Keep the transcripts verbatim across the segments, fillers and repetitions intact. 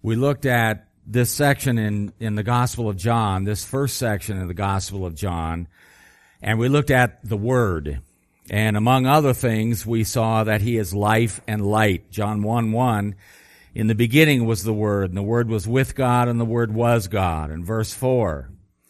We looked at this section in, in the Gospel of John, this first section in the Gospel of John, and we looked at the Word. And among other things, we saw that He is life and light. John one one, in the beginning was the Word, and the Word was with God, and the Word was God. And verse four,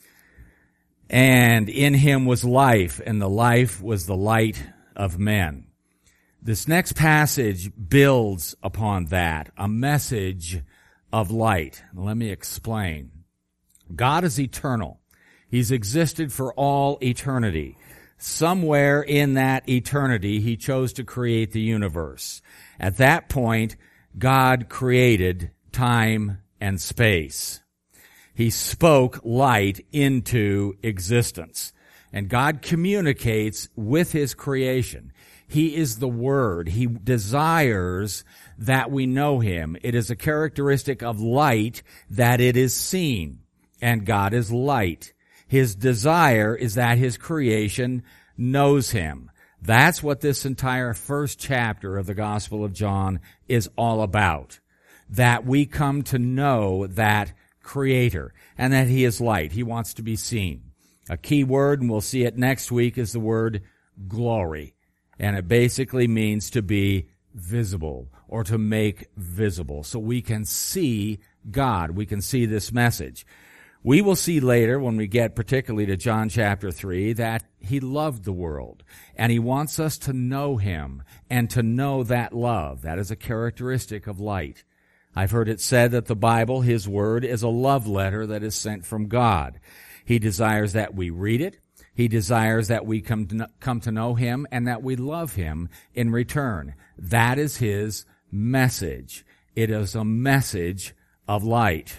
and in Him was life, and the life was the light of men. This next passage builds upon that, a message of light. Let me explain. God is eternal. He's existed for all eternity. Somewhere in that eternity, He chose to create the universe. At that point, God created time and space. He spoke light into existence. And God communicates with His creation. He is the Word. He desires that we know Him. It is a characteristic of light that it is seen. And God is light. His desire is that His creation knows Him. That's what this entire first chapter of the Gospel of John is all about. That we come to know that Creator and that He is light. He wants to be seen. A key word, and we'll see it next week, is the word glory. And it basically means to be visible or to make visible. So we can see God. We can see this message. We will see later, when we get particularly to John chapter three, that He loved the world. And He wants us to know Him and to know that love. That is a characteristic of light. I've heard it said that the Bible, His Word, is a love letter that is sent from God. He desires that we read it. He desires that we come to, come to know Him and that we love Him in return. That is His message. It is a message of light.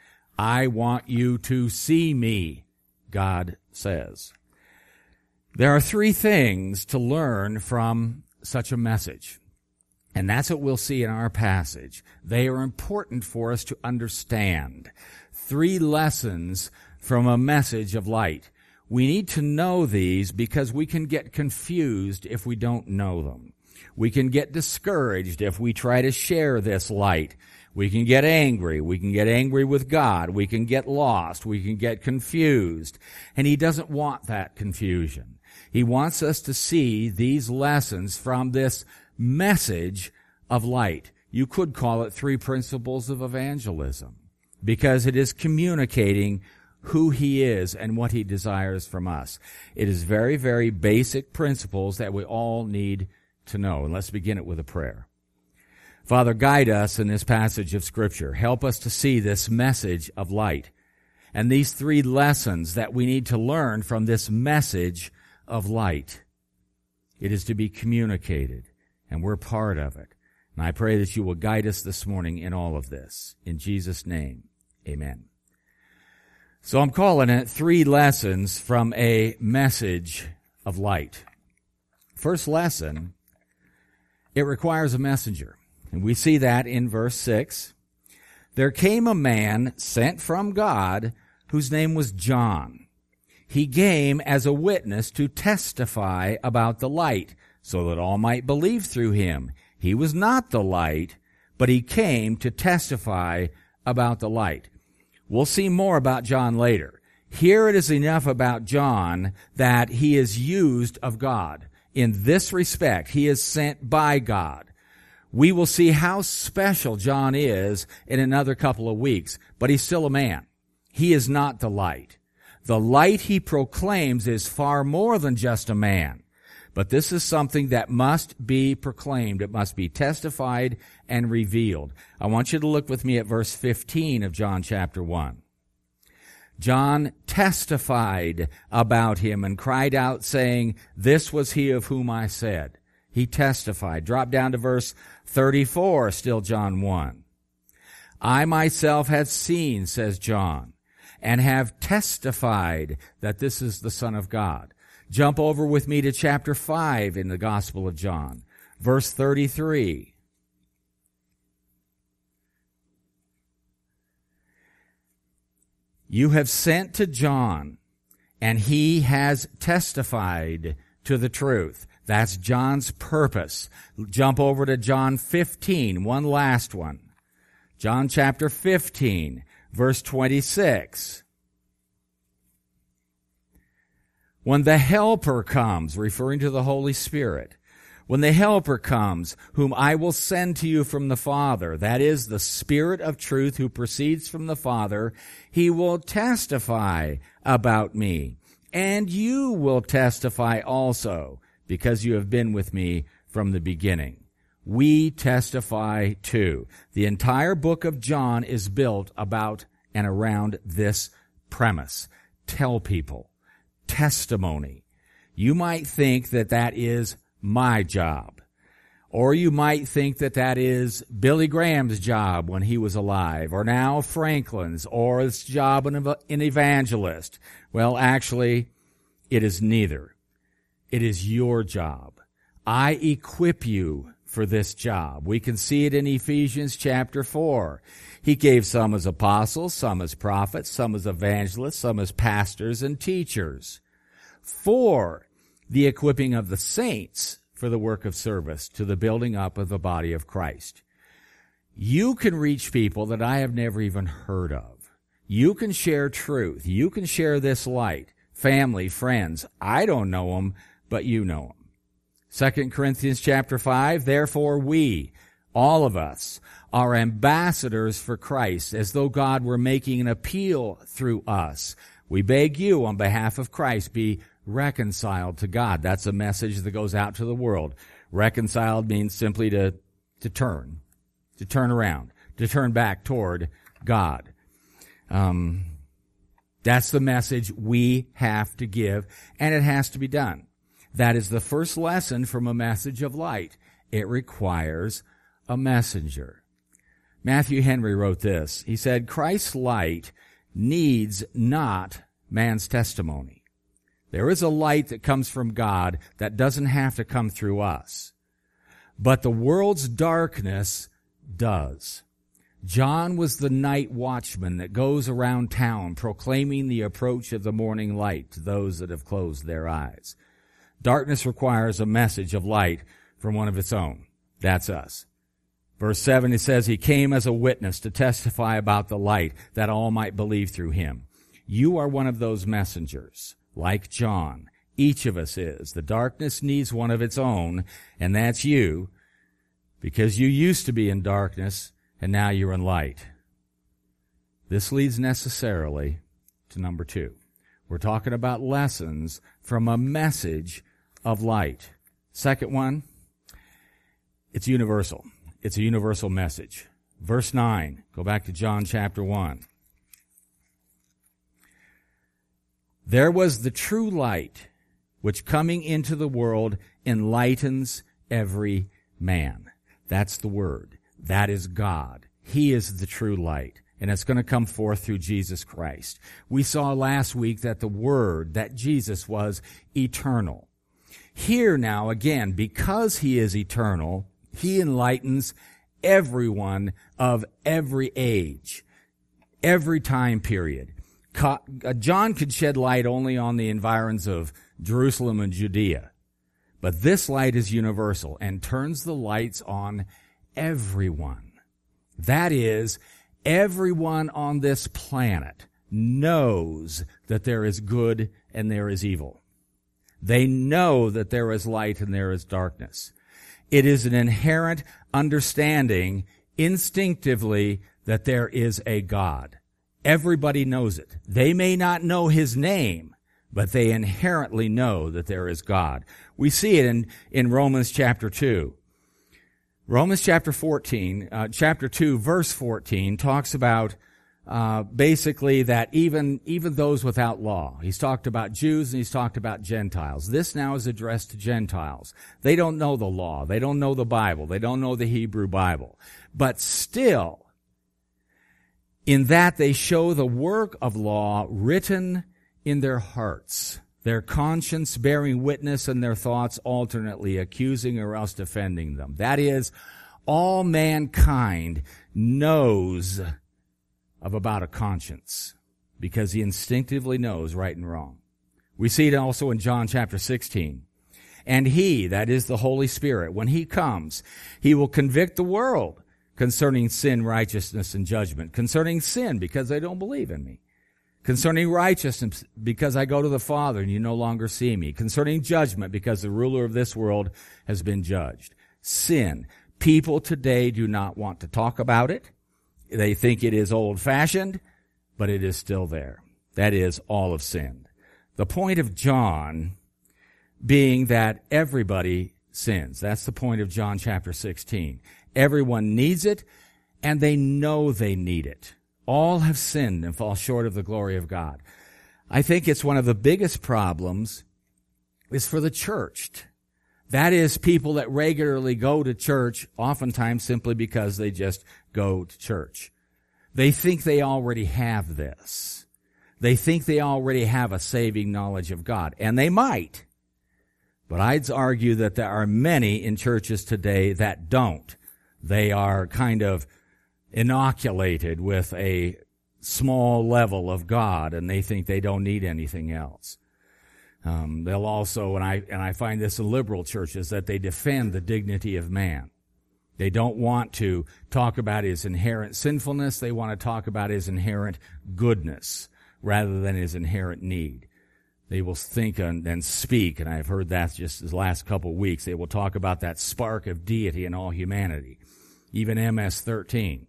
I want you to see me, God says. There are three things to learn from such a message. And that's what we'll see in our passage. They are important for us to understand. Three lessons from a message of light. We need to know these because we can get confused if we don't know them. We can get discouraged if we try to share this light. We can get angry. We can get angry with God. We can get lost. We can get confused. And He doesn't want that confusion. He wants us to see these lessons from this message of light. You could call it three principles of evangelism because it is communicating who He is and what He desires from us. It is very, very basic principles that we all need to know. And let's begin it with a prayer. Father, guide us in this passage of Scripture. Help us to see this message of light and these three lessons that we need to learn from this message of light. It is to be communicated, and we're part of it. And I pray that You will guide us this morning in all of this. In Jesus' name, amen. So I'm calling it three lessons from a message of light. First lesson, it requires a messenger. And we see that in verse six. There came a man sent from God whose name was John. He came as a witness to testify about the light, so that all might believe through him. He was not the light, but he came to testify about the light. We'll see more about John later. Here it is enough about John that he is used of God. In this respect, he is sent by God. We will see how special John is in another couple of weeks, but he's still a man. He is not the light. The light he proclaims is far more than just a man. But this is something that must be proclaimed. It must be testified and revealed. I want you to look with me at verse fifteen of John chapter one. John testified about him and cried out, saying, "This was he of whom I said." He testified. Drop down to verse thirty-four, still John one. "I myself have seen," says John, "and have testified that this is the Son of God." Jump over with me to chapter five in the Gospel of John, verse thirty-three. "You have sent to John, and he has testified to the truth." That's John's purpose. Jump over to John fifteen, one last one. John chapter fifteen, verse twenty-six. When the Helper comes, referring to the Holy Spirit, when the Helper comes, whom I will send to you from the Father, that is, the Spirit of truth who proceeds from the Father, he will testify about me. And you will testify also, because you have been with me from the beginning. We testify too. The entire book of John is built about and around this premise. Tell people. Testimony. You might think that that is my job. Or you might think that that is Billy Graham's job when he was alive, or now Franklin's, or his job in an evangelist. Well, actually, it is neither. It is your job. I equip you for this job. We can see it in Ephesians chapter four. He gave some as apostles, some as prophets, some as evangelists, some as pastors and teachers, for the equipping of the saints for the work of service to the building up of the body of Christ. You can reach people that I have never even heard of. You can share truth. You can share this light. Family, friends. I don't know them, but you know them. Second Corinthians chapter five, therefore we, all of us, are ambassadors for Christ, as though God were making an appeal through us. We beg you, on behalf of Christ, be reconciled to God. That's a message that goes out to the world. Reconciled means simply to, to turn, to turn around, to turn back toward God. Um, that's the message we have to give, and it has to be done. That is the first lesson from a message of light. It requires a messenger. Matthew Henry wrote this. He said, Christ's light needs not man's testimony. There is a light that comes from God that doesn't have to come through us. But the world's darkness does. John was the night watchman that goes around town proclaiming the approach of the morning light to those that have closed their eyes. Darkness requires a message of light from one of its own. That's us. Verse seven, it says, he came as a witness to testify about the light, that all might believe through him. You are one of those messengers, like John. Each of us is. The darkness needs one of its own, and that's you, because you used to be in darkness, and now you're in light. This leads necessarily to number two. We're talking about lessons from a message of light. Second one, it's universal. It's a universal message. Verse nine, go back to John chapter one. There was the true light, which coming into the world enlightens every man. That's the word. That is God. He is the true light, and it's going to come forth through Jesus Christ. We saw last week that the Word, that Jesus, was eternal. Here now, again, because he is eternal, he enlightens everyone of every age, every time period. John could shed light only on the environs of Jerusalem and Judea, but this light is universal and turns the lights on everyone. That is, everyone on this planet knows that there is good and there is evil. They know that there is light and there is darkness. It is an inherent understanding instinctively that there is a God. Everybody knows it. They may not know his name, but they inherently know that there is God. We see it in, in Romans chapter two. Romans chapter fourteen, uh, chapter two, verse fourteen talks about uh, basically that even even those without law. He's talked about Jews and he's talked about Gentiles. This now is addressed to Gentiles. They don't know the law. They don't know the Bible. They don't know the Hebrew Bible. But still, in that they show the work of law written in their hearts, their conscience bearing witness and their thoughts alternately accusing or else defending them. That is, all mankind knows of about a conscience because he instinctively knows right and wrong. We see it also in John chapter sixteen. And he, that is the Holy Spirit, when he comes, he will convict the world concerning sin, righteousness, and judgment. Concerning sin, because they don't believe in me. Concerning righteousness, because I go to the Father and you no longer see me. Concerning judgment, because the ruler of this world has been judged. Sin. People today do not want to talk about it. They think it is old-fashioned, but it is still there. That is, all of sin. The point of John being that everybody sins. That's the point of John chapter sixteen. Everyone needs it, and they know they need it. All have sinned and fall short of the glory of God. I think it's one of the biggest problems is for the church. That is, people that regularly go to church, oftentimes simply because they just go to church. They think they already have this. They think they already have a saving knowledge of God, and they might. But I'd argue that there are many in churches today that don't. They are kind of inoculated with a small level of God, and they think they don't need anything else. Um, they'll also, and I and I find this in liberal churches, that they defend the dignity of man. They don't want to talk about his inherent sinfulness. They want to talk about his inherent goodness rather than his inherent need. They will think and, and speak, and I've heard that just the last couple of weeks. They will talk about that spark of deity in all humanity, even M S thirteen.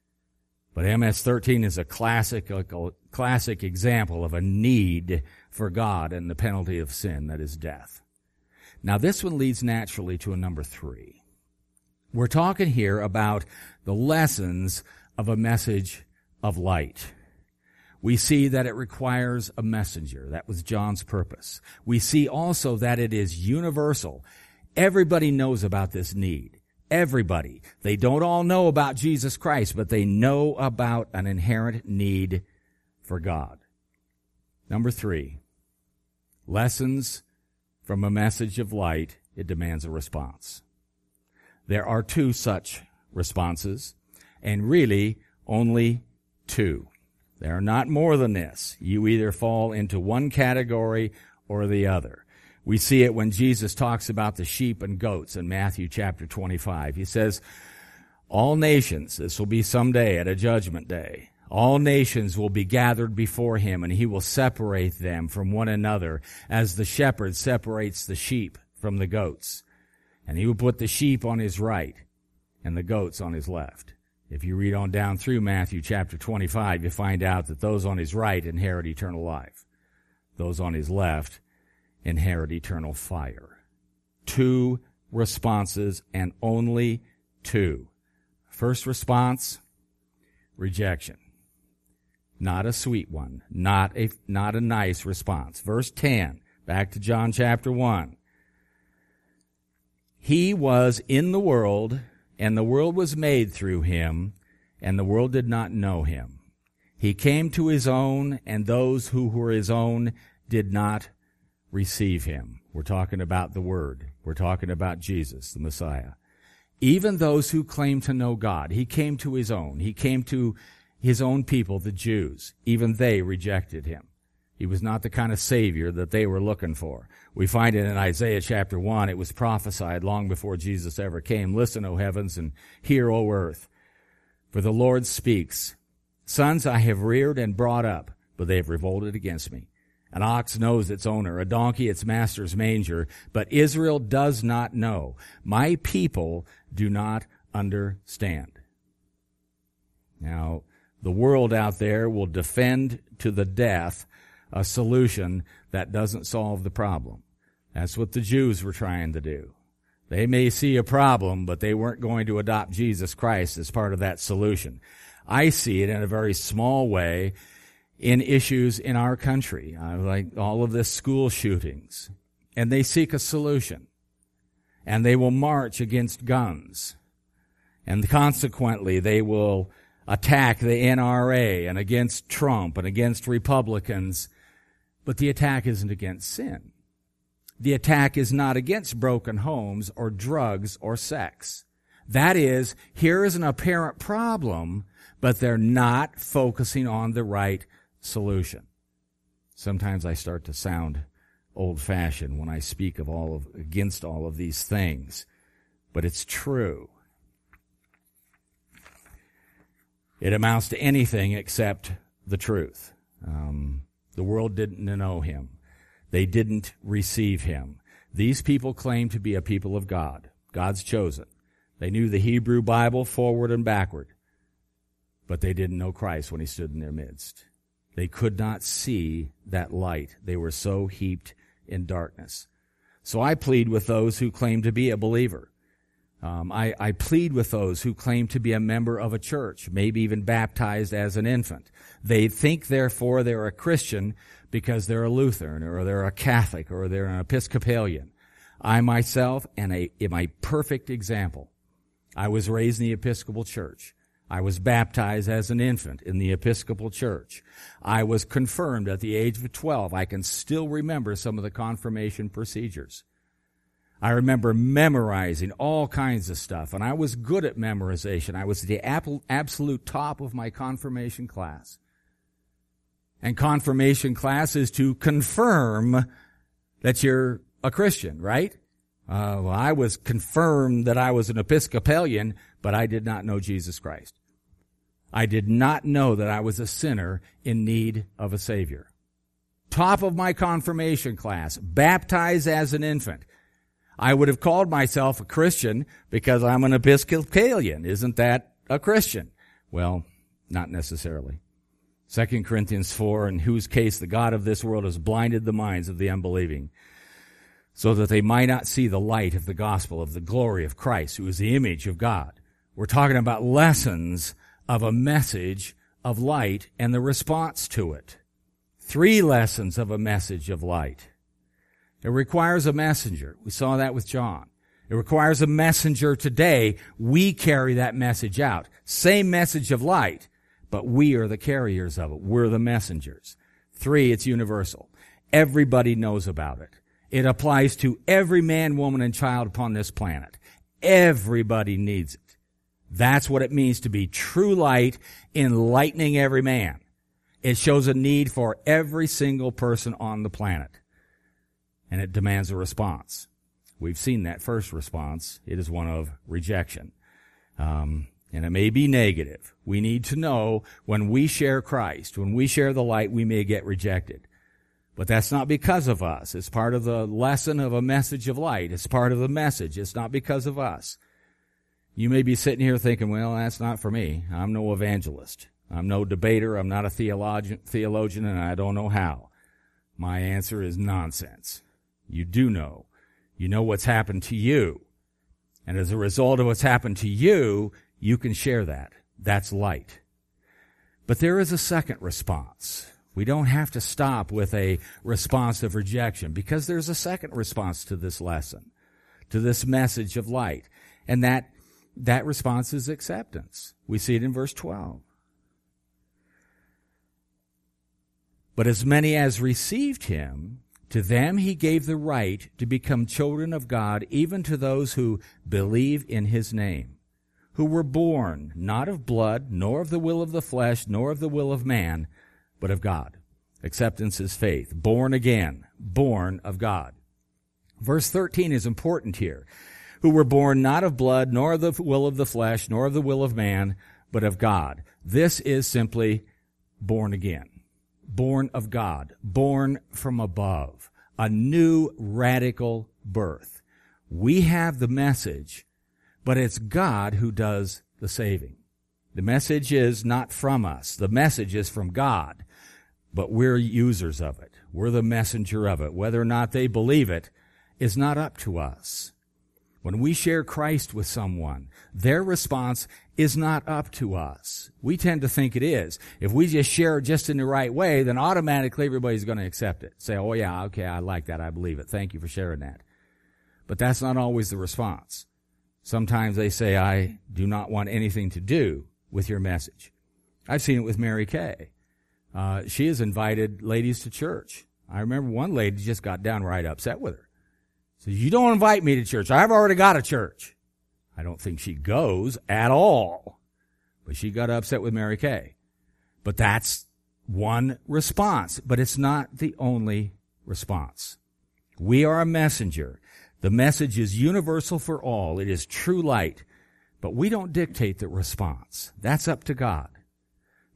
But M S thirteen is a classic, a classic example of a need for God and the penalty of sin, that is death. Now this one leads naturally to a number three. We're talking here about the lessons of a message of light. We see that it requires a messenger. That was John's purpose. We see also that it is universal. Everybody knows about this need. Everybody. They don't all know about Jesus Christ, but they know about an inherent need for God. Number three, lessons from a message of light. It demands a response. There are two such responses, and really only two. There are not more than this. You either fall into one category or the other. We see it when Jesus talks about the sheep and goats in Matthew chapter twenty-five. He says, all nations, this will be someday at a judgment day, all nations will be gathered before him, and he will separate them from one another as the shepherd separates the sheep from the goats. And he will put the sheep on his right and the goats on his left. If you read on down through Matthew chapter twenty-five, you find out that those on his right inherit eternal life. Those on his left inherit eternal fire. Two responses, and only two. First response, rejection. Not a sweet one. Not a, not a nice response. Verse ten, back to John chapter one. He was in the world, and the world was made through him, and the world did not know him. He came to his own, and those who were his own did not receive him. We're talking about the Word. We're talking about Jesus, the Messiah. Even those who claim to know God, he came to his own. He came to his own people, the Jews. Even they rejected him. He was not the kind of Savior that they were looking for. We find it in Isaiah chapter one. It was prophesied long before Jesus ever came. Listen, O heavens, and hear, O earth. For the Lord speaks. Sons I have reared and brought up, but they have revolted against me. An ox knows its owner, a donkey its master's manger, but Israel does not know. My people do not understand. Now, the world out there will defend to the death a solution that doesn't solve the problem. That's what the Jews were trying to do. They may see a problem, but they weren't going to adopt Jesus Christ as part of that solution. I see it in a very small way in issues in our country, uh, like all of this school shootings. And they seek a solution. And they will march against guns. And consequently, they will attack the N R A and against Trump and against Republicans. But the attack isn't against sin. The attack is not against broken homes or drugs or sex. That is, here is an apparent problem, but they're not focusing on the right solution. Sometimes I start to sound old-fashioned when I speak of all of, against all of these things, but it's true. It amounts to anything except the truth. Um, the world didn't know him. They didn't receive him. These people claim to be a people of God, God's chosen. They knew the Hebrew Bible forward and backward, but they didn't know Christ when he stood in their midst. They could not see that light. They were so heaped in darkness. So I plead with those who claim to be a believer. Um, I, I plead with those who claim to be a member of a church, maybe even baptized as an infant. They think, therefore, they're a Christian because they're a Lutheran or they're a Catholic or they're an Episcopalian. I myself am a, am a perfect example. I was raised in the Episcopal Church. I was baptized as an infant in the Episcopal Church. I was confirmed at the age of twelve. I can still remember some of the confirmation procedures. I remember memorizing all kinds of stuff, and I was good at memorization. I was the absolute top of my confirmation class. And confirmation class is to confirm that you're a Christian, right? Uh, well, I was confirmed that I was an Episcopalian, but I did not know Jesus Christ. I did not know that I was a sinner in need of a Savior. Top of my confirmation class, baptized as an infant. I would have called myself a Christian because I'm an Episcopalian. Isn't that a Christian? Well, not necessarily. Second Corinthians four, in whose case the God of this world has blinded the minds of the unbelieving, so that they might not see the light of the gospel of the glory of Christ, who is the image of God. We're talking about lessons of a message of light and the response to it. Three lessons of a message of light. It requires a messenger. We saw that with John. It requires a messenger today. We carry that message out. Same message of light, but we are the carriers of it. We're the messengers. Three, it's universal. Everybody knows about it. It applies to every man, woman, and child upon this planet. Everybody needs it. That's what it means to be true light, enlightening every man. It shows a need for every single person on the planet. And it demands a response. We've seen that first response. It is one of rejection. Um, and it may be negative. We need to know when we share Christ, when we share the light, we may get rejected. But that's not because of us. It's part of the lesson of a message of light. It's part of the message. It's not because of us. You may be sitting here thinking, well, that's not for me. I'm no evangelist. I'm no debater. I'm not a theologian, theologian, and I don't know how. My answer is nonsense. You do know. You know what's happened to you. And as a result of what's happened to you, you can share that. That's light. But there is a second response. We don't have to stop with a response of rejection because there's a second response to this lesson, to this message of light. And that, that response is acceptance. We see it in verse twelve. But as many as received him, to them he gave the right to become children of God, even to those who believe in his name, who were born not of blood, nor of the will of the flesh, nor of the will of man, but of God. Acceptance is faith. Born again, born of God. Verse thirteen is important here. Who were born not of blood, nor of the will of the flesh, nor of the will of man, but of God. This is simply born again. Born of God. Born from above. A new radical birth. We have the message, but it's God who does the saving. The message is not from us. The message is from God. But we're users of it. We're the messenger of it. Whether or not they believe it is not up to us. When we share Christ with someone, their response is not up to us. We tend to think it is. If we just share it just in the right way, then automatically everybody's going to accept it. Say, oh yeah, okay, I like that. I believe it. Thank you for sharing that. But that's not always the response. Sometimes they say, I do not want anything to do with your message. I've seen it with Mary Kay. Uh, she has invited ladies to church. I remember one lady just got downright upset with her. Says, you don't invite me to church. I've already got a church. I don't think she goes at all. But she got upset with Mary Kay. But that's one response. But it's not the only response. We are a messenger. The message is universal for all. It is true light. But we don't dictate the response. That's up to God.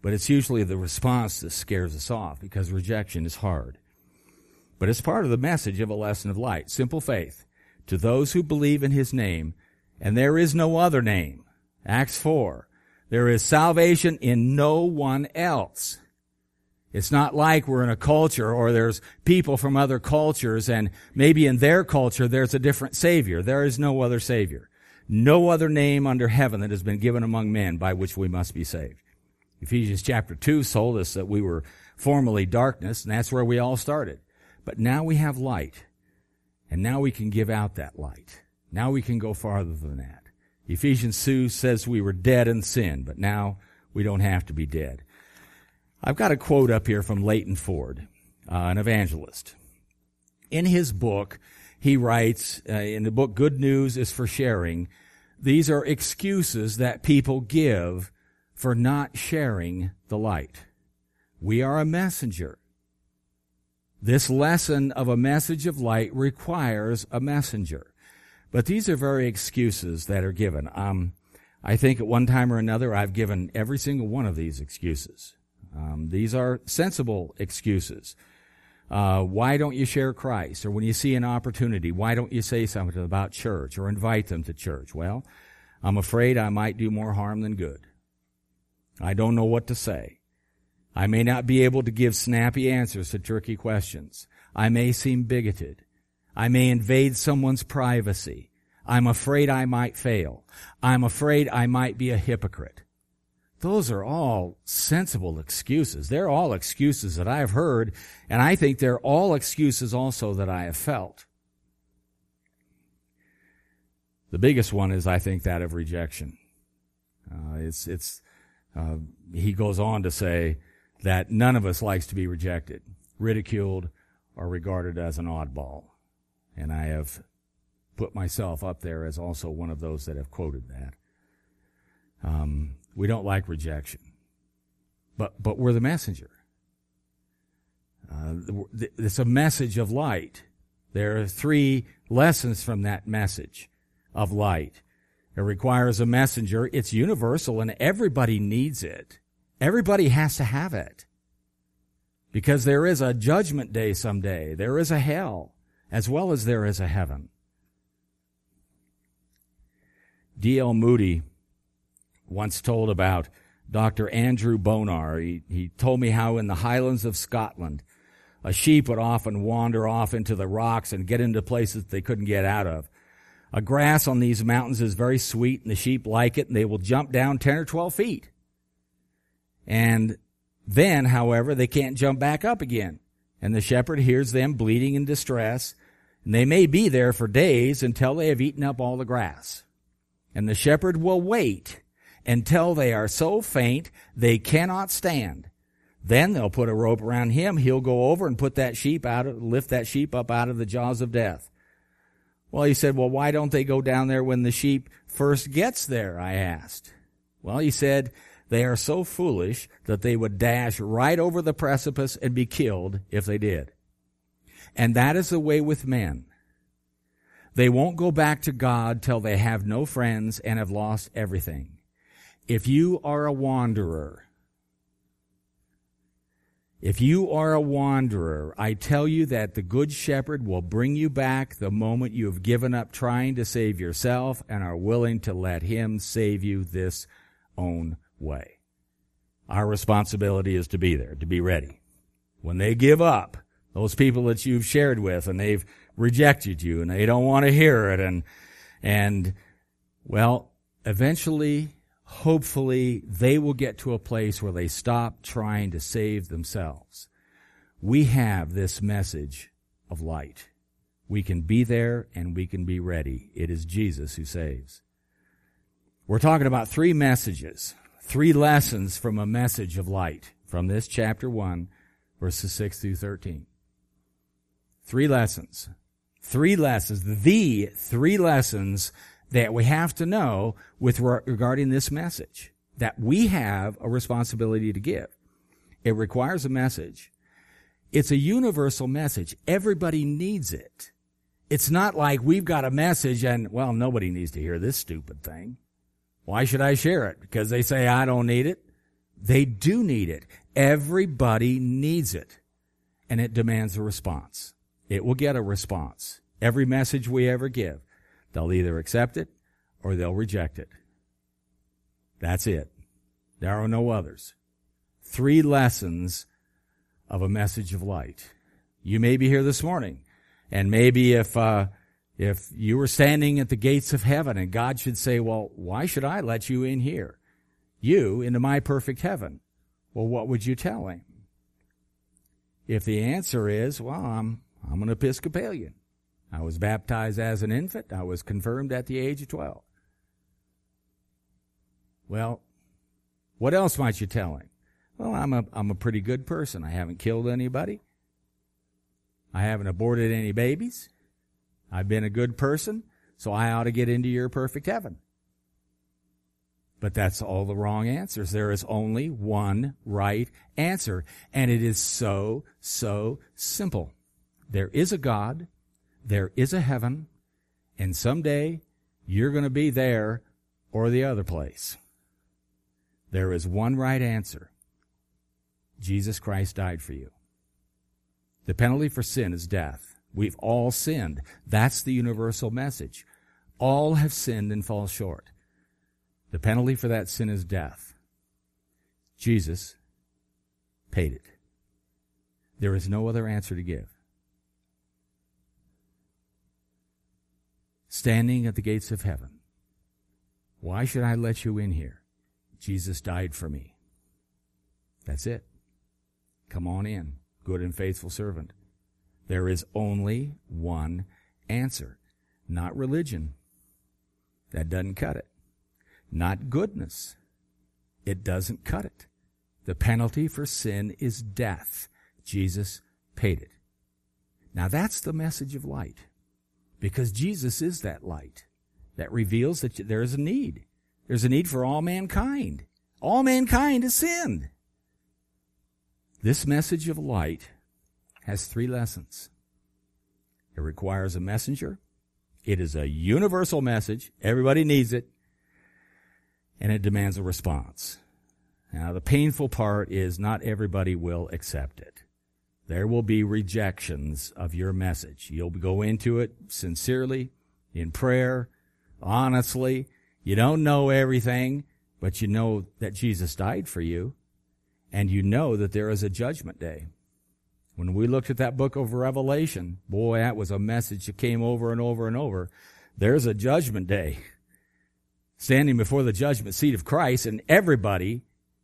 But it's usually the response that scares us off because rejection is hard. But it's part of the message of a lesson of light. Simple faith. To those who believe in his name, and there is no other name. Acts four. There is salvation in no one else. It's not like we're in a culture or there's people from other cultures and maybe in their culture there's a different Savior. There is no other Savior. No other name under heaven that has been given among men by which we must be saved. Ephesians chapter two told us that we were formerly darkness, and that's where we all started. But now we have light, and now we can give out that light. Now we can go farther than that. Ephesians two says we were dead in sin, but now we don't have to be dead. I've got a quote up here from Leighton Ford, uh, an evangelist. In his book, he writes, uh, in the book Good News is for Sharing, these are excuses that people give for not sharing the light. We are a messenger. This lesson of a message of light requires a messenger. But these are very excuses that are given. Um, I think at one time or another I've given every single one of these excuses. Um, these are sensible excuses. Uh, why don't you share Christ? Or when you see an opportunity, why don't you say something about church or invite them to church? Well, I'm afraid I might do more harm than good. I don't know what to say. I may not be able to give snappy answers to tricky questions. I may seem bigoted. I may invade someone's privacy. I'm afraid I might fail. I'm afraid I might be a hypocrite. Those are all sensible excuses. They're all excuses that I've heard, and I think they're all excuses also that I have felt. The biggest one is, I think, that of rejection. Uh, it's, it's, uh, he goes on to say that none of us likes to be rejected, ridiculed, or regarded as an oddball. And I have put myself up there as also one of those that have quoted that. Um, we don't like rejection, but but we're the messenger. Uh, it's a message of light. There are three lessons from that message of light. It requires a messenger. It's universal, and everybody needs it. Everybody has to have it, because there is a judgment day someday. There is a hell, as well as there is a heaven. D L Moody once told about Doctor Andrew Bonar. He, he told me how in the Highlands of Scotland, a sheep would often wander off into the rocks and get into places they couldn't get out of. A grass on these mountains is very sweet, and the sheep like it, and they will jump down ten or twelve feet. And then, however, they can't jump back up again. And the shepherd hears them bleating in distress, and they may be there for days until they have eaten up all the grass. And the shepherd will wait until they are so faint they cannot stand. Then they'll put a rope around him. He'll go over and put that sheep out of, lift that sheep up out of the jaws of death. Well, he said, well, why don't they go down there when the sheep first gets there? I asked. Well, he said, they are so foolish that they would dash right over the precipice and be killed if they did. And that is the way with men. They won't go back to God till they have no friends and have lost everything. If you are a wanderer, if you are a wanderer, I tell you that the Good Shepherd will bring you back the moment you have given up trying to save yourself and are willing to let him save you this own way. Our responsibility is to be there, to be ready. When they give up, those people that you've shared with and they've rejected you and they don't want to hear it, and, and, well, eventually, hopefully, they will get to a place where they stop trying to save themselves. We have this message of light. We can be there and we can be ready. It is Jesus who saves. We're talking about three messages, three lessons from a message of light from this chapter one, verses six through thirteen. Three lessons. Three lessons. The three lessons that we have to know with regarding this message, that we have a responsibility to give. It requires a message. It's a universal message. Everybody needs it. It's not like we've got a message and, well, nobody needs to hear this stupid thing. Why should I share it? Because they say I don't need it. They do need it. Everybody needs it. And it demands a response. It will get a response. Every message we ever give, they'll either accept it or they'll reject it. That's it. There are no others. Three lessons of a message of light. You may be here this morning, and maybe if uh, if you were standing at the gates of heaven and God should say, well, why should I let you in here? You into my perfect heaven. Well, what would you tell him? If the answer is, well, I'm I'm an Episcopalian. I was baptized as an infant. I was confirmed at the age of twelve. Well, what else might you tell him? Well, I'm a I'm a pretty good person. I haven't killed anybody. I haven't aborted any babies. I've been a good person, so I ought to get into your perfect heaven. But that's all the wrong answers. There is only one right answer, and it is so, so simple. There is a God, there is a heaven, and someday you're going to be there or the other place. There is one right answer. Jesus Christ died for you. The penalty for sin is death. We've all sinned. That's the universal message. All have sinned and fall short. The penalty for that sin is death. Jesus paid it. There is no other answer to give. Standing at the gates of heaven. Why should I let you in here? Jesus died for me. That's it. Come on in, good and faithful servant. There is only one answer. Not religion. That doesn't cut it. Not goodness. It doesn't cut it. The penalty for sin is death. Jesus paid it. Now that's the message of light. Because Jesus is that light that reveals that there is a need. There's a need for all mankind. All mankind has sinned. This message of light has three lessons. It requires a messenger. It is a universal message. Everybody needs it. And it demands a response. Now, the painful part is not everybody will accept it. There will be rejections of your message. You'll go into it sincerely, in prayer, honestly. You don't know everything, but you know that Jesus died for you, and you know that there is a judgment day. When we looked at that book of Revelation, boy, that was a message that came over and over and over. There's a judgment day. Standing before the judgment seat of Christ, and everybody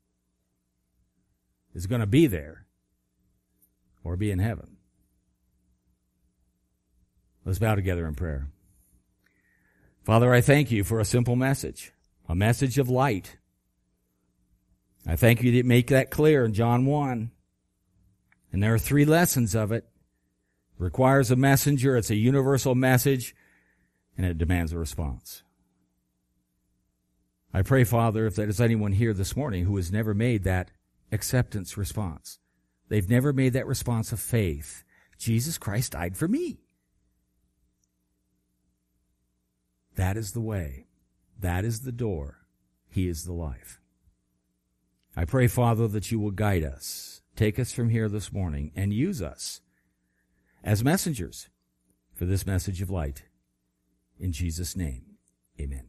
is going to be there or be in heaven. Let's bow together in prayer. Father, I thank you for a simple message, a message of light. I thank you to make that clear in John one. And there are three lessons of it. It requires a messenger, it's a universal message, and it demands a response. I pray, Father, if there is anyone here this morning who has never made that acceptance response, they've never made that response of faith. Jesus Christ died for me. That is the way. That is the door. He is the life. I pray, Father, that you will guide us, take us from here this morning, and use us as messengers for this message of light. In Jesus' name, amen.